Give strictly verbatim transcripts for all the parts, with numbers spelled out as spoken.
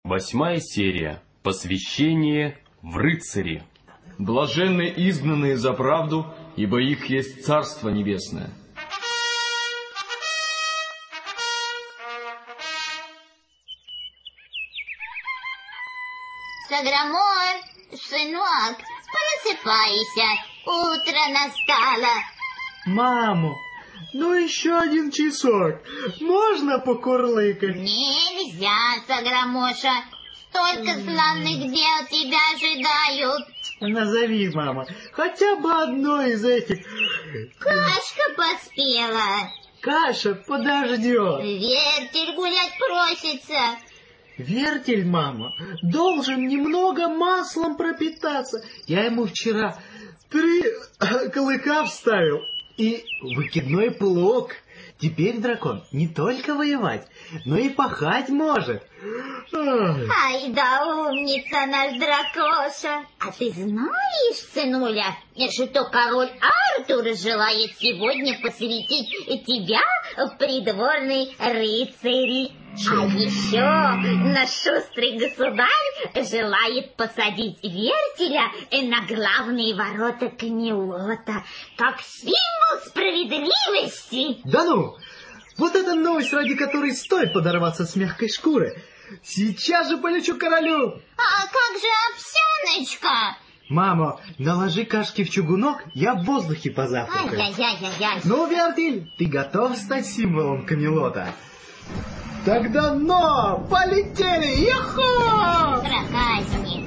Восьмая серия. Посвящение в рыцари. Блаженны изгнанные за правду, ибо их есть Царство Небесное. Саграмор, сынок, просыпайся, утро настало. Маму, ну еще один часок, можно покурлыкать? Нельзя, Саграмоша, столько славных дел тебя ожидают. Назови, мама, хотя бы одно из этих. Кашка поспела. Каша подождет. Вертель гулять просится. Вертель, мама, должен немного маслом пропитаться. Я ему вчера три клыка вставил и выкидной плуг. Теперь дракон не только воевать, но и пахать может. Ой. Ай да умница наш дракоша. А ты знаешь, сынуля, что король Артур желает сегодня посвятить тебя в придворные рыцари? А еще наш шустрый государь желает посадить вертеля на главные ворота Камелота, как символ справедливости. Да ну! Вот это новость, ради которой стоит подорваться с мягкой шкуры. Сейчас же полечу к королю. А как же овсяночка? Мама, наложи кашки в чугунок, я в воздухе позавтракаю. Ай-яй-яй-яй. Ну, Вертель, ты готов стать символом Камелота? Тогда но! Полетели! Яхо! Проказник.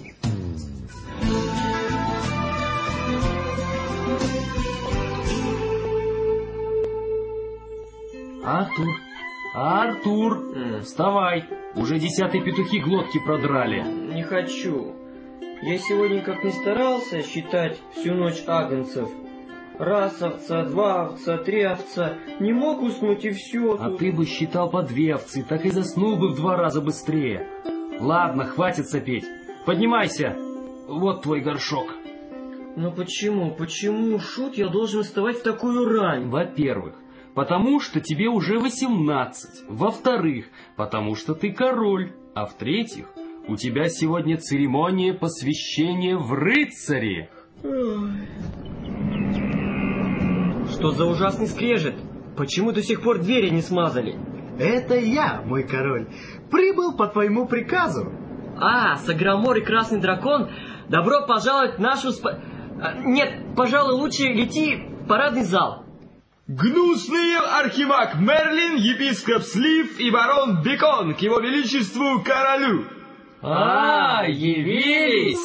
Артур, Артур, э, вставай. Уже десятые петухи глотки продрали. Не хочу. Я сегодня как ни старался считать всю ночь агнцев. Раз овца, два овца, три овца. Не мог уснуть и все. А тут. ты бы считал по две овцы, так и заснул бы в два раза быстрее. Ладно, хватит сопеть. Поднимайся. Вот твой горшок. Но почему, почему, Шут, я должен вставать в такую рань? Во-первых, потому что тебе уже восемнадцать. Во-вторых, потому что ты король. А в-третьих, у тебя сегодня церемония посвящения в рыцари. Что за ужасный скрежет? Почему до сих пор двери не смазали? Это я, мой король, прибыл по твоему приказу. А, Саграмор и Красный Дракон, добро пожаловать в нашу спа... а, Нет, пожалуй, лучше лети в парадный зал. Гнусный архимаг Мерлин, епископ Слив и барон Бекон к его величеству королю. А, явились!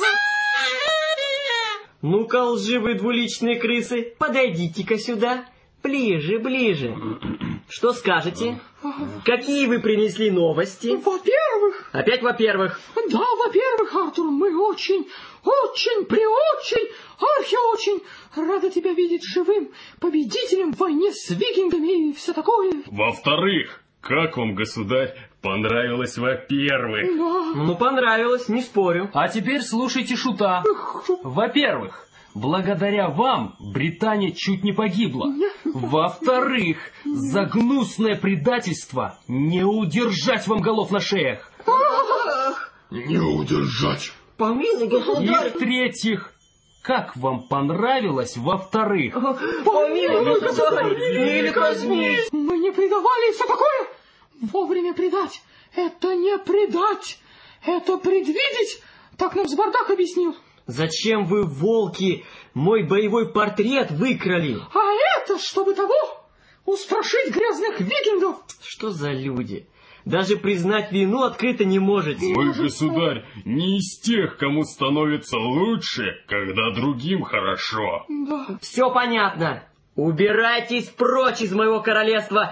Ну-ка, лживые двуличные крысы, подойдите-ка сюда. Ближе, ближе. Что скажете? Какие вы принесли новости? Во-первых... Опять во-первых? Да, во-первых, Артур, мы очень, очень, преочень, архи-очень рады тебя видеть живым, победителем в войне с викингами и все такое. Во-вторых, как вам, государь, понравилось во-первых? Да. Ну, понравилось, не спорю. А теперь слушайте Шута. Во-первых, благодаря вам Британия чуть не погибла. Во-вторых, за гнусное предательство не удержать вам голов на шеях. Не удержать. Помилуй, И государь. в-третьих, как вам понравилось во-вторых? Помилуй, государь. Или казни. Мы не предавали все такое. Вовремя предать — это не предать, это предвидеть, так нам Сбардак объяснил. Зачем вы, волки, мой боевой портрет выкрали? А это, чтобы того, устрашить грязных викингов. Что за люди? Даже признать вину открыто не можете. Вы, государь, не из тех, кому становится лучше, когда другим хорошо. Да. Все понятно. Убирайтесь прочь из моего королевства.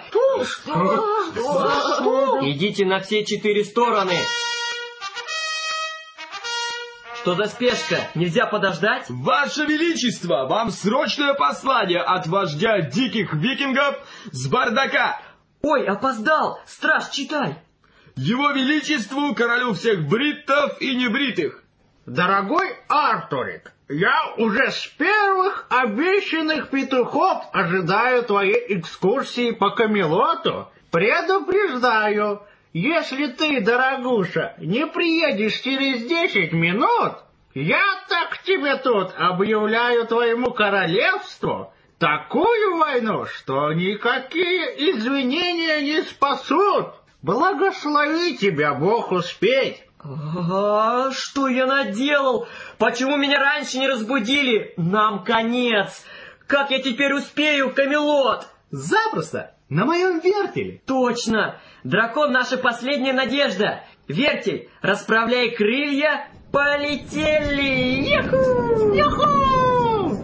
Идите на все четыре стороны. Что за спешка? Нельзя подождать? Ваше Величество, вам срочное послание от вождя диких викингов Сбардака. Ой, опоздал. Страж, читай. Его Величеству, королю всех бриттов и небритых. Дорогой Артурик, я уже с первых обещанных петухов ожидаю твоей экскурсии по Камелоту. Предупреждаю, если ты, дорогуша, не приедешь через десять минут, я так тебе тут объявляю твоему королевству такую войну, что никакие извинения не спасут. Благослови тебя Бог успеть. А, что я наделал? Почему меня раньше не разбудили? Нам конец. Как я теперь успею, Камелот? Запросто, на моем вертеле. Точно. Дракон — наша последняя надежда. Вертель, расправляй крылья, полетели. Яху! Яху!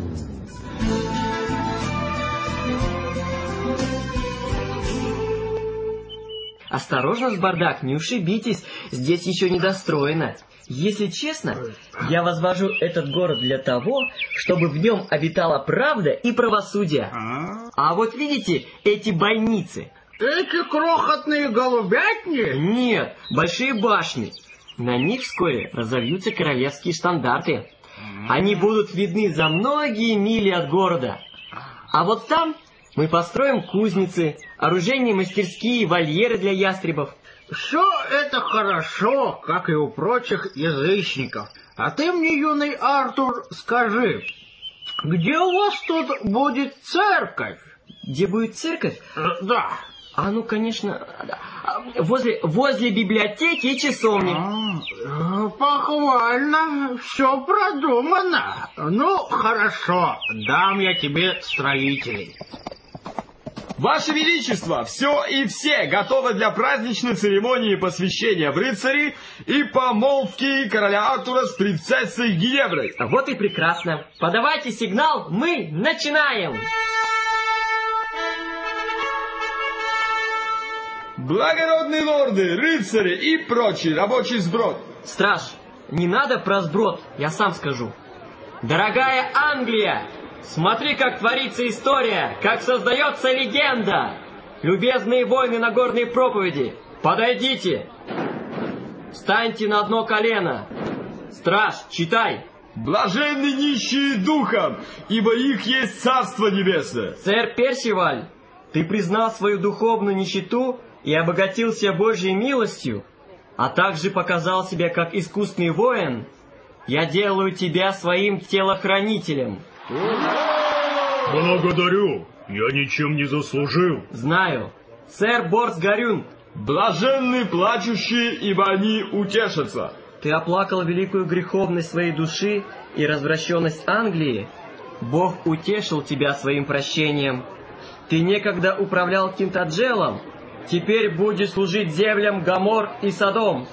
Осторожно, с бардак, не ушибитесь, здесь еще не достроено. Если честно, я возвожу этот город для того, чтобы в нем обитала правда и правосудие. А вот видите эти бойницы? Эти крохотные голубятни? Нет, большие башни. На них вскоре разовьются королевские штандарты. Они будут видны за многие мили от города. А вот там мы построим кузницы, оружейные мастерские и вольеры для ястребов. Все это хорошо, как и у прочих язычников. А ты мне, юный Артур, скажи, где у вас тут будет церковь? Где будет церковь? Э, да. А ну, конечно, возле, возле библиотеки и часовни. А, похвально, все продумано. Ну, хорошо, дам я тебе строителей. Ваше Величество, все и все готовы для праздничной церемонии посвящения в рыцари и помолвки короля Артура с принцессой Гиневрой. Вот и прекрасно. Подавайте сигнал, мы начинаем. Благородные лорды, рыцари и прочий рабочий сброд. Страж, не надо про сброд, я сам скажу. Дорогая Англия, смотри, как творится история, как создается легенда. Любезные воины Нагорной проповеди, подойдите. Встаньте на одно колено. Страж, читай. Блаженны нищие духом, ибо их есть Царство Небесное. Сэр Персиваль, ты признал свою духовную нищету и обогатился Божьей милостью, а также показал себя как искусный воин. Я делаю тебя своим телохранителем. Благодарю, я ничем не заслужил. Знаю. Сэр Борс Горюн. Блаженны плачущие, ибо они утешатся. Ты оплакал великую греховность своей души и развращенность Англии. Бог утешил тебя своим прощением. Ты некогда управлял Кинтаджелом, теперь будешь служить землям Гомор и Содом.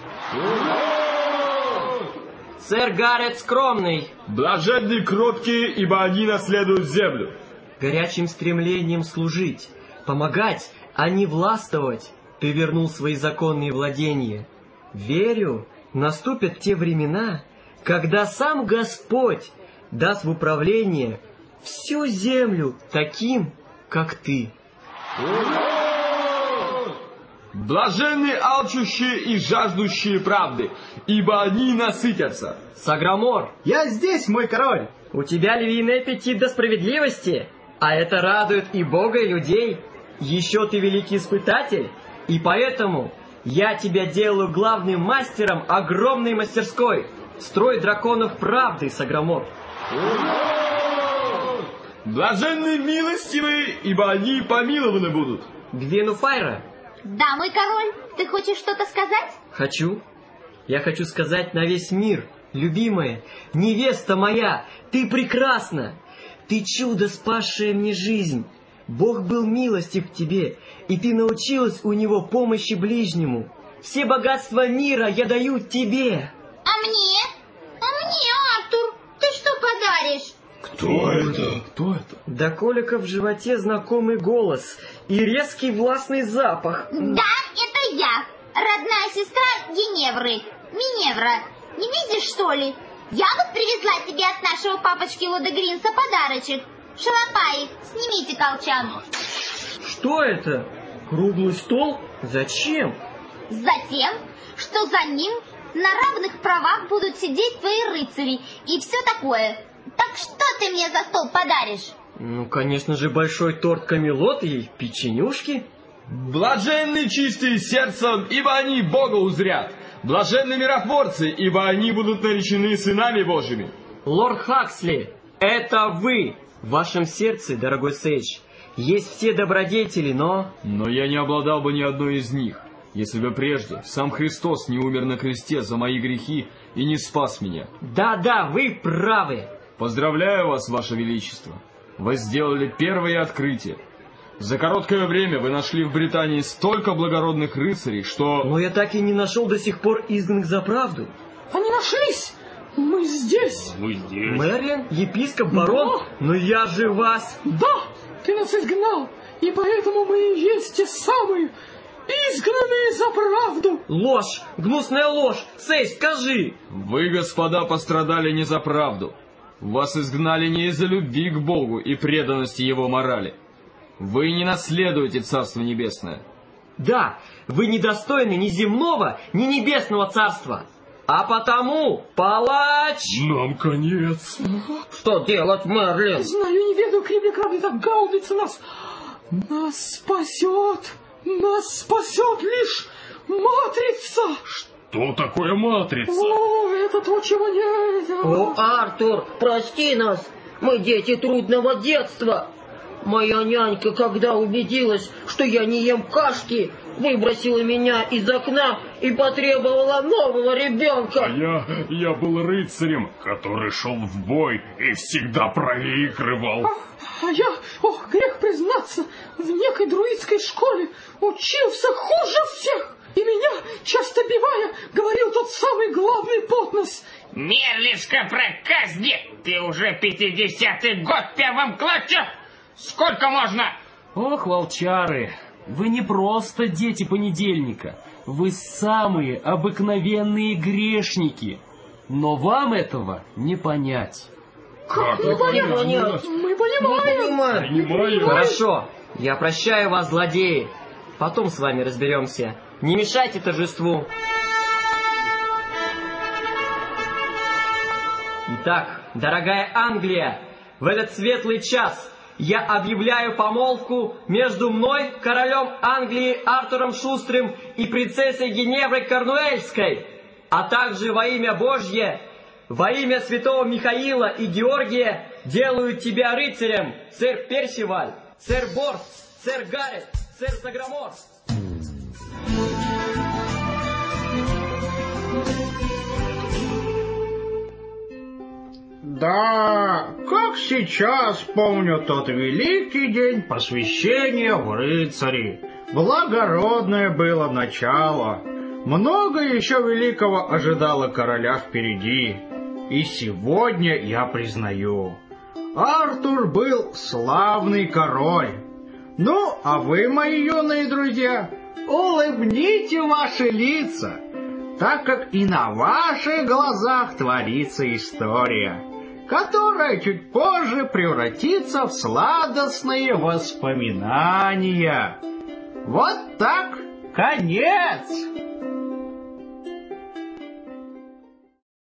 Сэр Гаррет Скромный. Блаженны кроткие, ибо они наследуют землю. Горячим стремлением служить, помогать, а не властвовать, ты вернул свои законные владения. Верю, наступят те времена, когда сам Господь даст в управление всю землю таким, как ты. Блаженны алчущие и жаждущие правды, ибо они насытятся. Саграмор. Я здесь, мой король. У тебя львиный аппетит до справедливости, а это радует и Бога, и людей. Еще ты великий испытатель, и поэтому я тебя делаю главным мастером огромной мастерской. Строй драконов правды, Саграмор. Блаженны милостивые, ибо они помилованы будут. Гвену Файра. Да, мой король, ты хочешь что-то сказать? Хочу. Я хочу сказать на весь мир, любимая, невеста моя, ты прекрасна. Ты чудо, спасшее мне жизнь. Бог был милостив к тебе, и ты научилась у него помощи ближнему. Все богатства мира я даю тебе. А мне? А мне, Артур, ты что подаришь? Кто это? Кто это? До колика в животе знакомый голос и резкий властный запах. Да, это я, родная сестра Гиневры, Миневра. Не видишь, что ли? Я вот привезла тебе от нашего папочки Лодегринса подарочек. Шалопаи, снимите колчан. Что это? Круглый стол? Зачем? Затем, что за ним на равных правах будут сидеть твои рыцари и все такое. Так что ты мне за стол подаришь? Ну, конечно же, большой торт Камелот и печенюшки. Блаженны чистые сердцем, ибо они Бога узрят. Блаженны миротворцы, ибо они будут наречены сынами Божьими. Лорд Хаксли, это вы. В вашем сердце, дорогой Сейдж, есть все добродетели, но... Но я не обладал бы ни одной из них, если бы прежде сам Христос не умер на кресте за мои грехи и не спас меня. Да-да, вы правы. Поздравляю вас, Ваше Величество. Вы сделали первое открытие. За короткое время вы нашли в Британии столько благородных рыцарей, что... Но я так и не нашел до сих пор изгнанных за правду. Они нашлись! Мы здесь! Мы здесь. Мерлин, епископ, барон, Да. но я же вас... Да, ты нас изгнал, и поэтому мы и есть те самые изгнанные за правду. Ложь, гнусная ложь. Сейдж, скажи. Вы, господа, пострадали не за правду. Вас изгнали не из-за любви к Богу и преданности Его морали. Вы не наследуете Царство Небесное. Да, вы недостойны ни земного, ни небесного царства. А потому, палач... Нам конец. Что делать, Мерлин? Знаю, не ведаю, крепли кровли, так гаубица нас. Нас спасет, нас спасет лишь матрица. Что такое матрица? О, это то, чего нельзя. О, Артур, прости нас, мы дети трудного детства. Моя нянька, когда убедилась, что я не ем кашки, выбросила меня из окна и потребовала нового ребенка. А я, я был рыцарем, который шел в бой и всегда проигрывал. А я, ох, грех признаться, в некой друидской школе учился хуже всех. И меня, часто бивая, говорил тот самый главный потнос. Мерлишка проказник, ты уже пятидесятый год в первом классе. Сколько можно? Ох, волчары, вы не просто дети понедельника. Вы самые обыкновенные грешники. Но вам этого не понять. Как не Не понять? понять. Мы понимаем. Понимаю. Понимаю. Хорошо, я прощаю вас, злодеи. Потом с вами разберемся. Не мешайте торжеству. Итак, дорогая Англия, в этот светлый час я объявляю помолвку между мной, королем Англии Артуром Шустрым и принцессой Геневрой Корнуэльской, а также во имя Божье, во имя святого Михаила и Георгия делаю тебя рыцарем, сэр Персиваль, сэр Борт, сэр Гаррет, сэр Заграмор. Да, как сейчас помню тот великий день посвящения в рыцари. Благородное было начало. Много еще великого ожидало короля впереди. И сегодня я признаю, Артур был славный король. Ну, а вы, мои юные друзья, улыбните ваши лица, так как и на ваших глазах творится история, которая чуть позже превратится в сладостные воспоминания. Вот так, конец!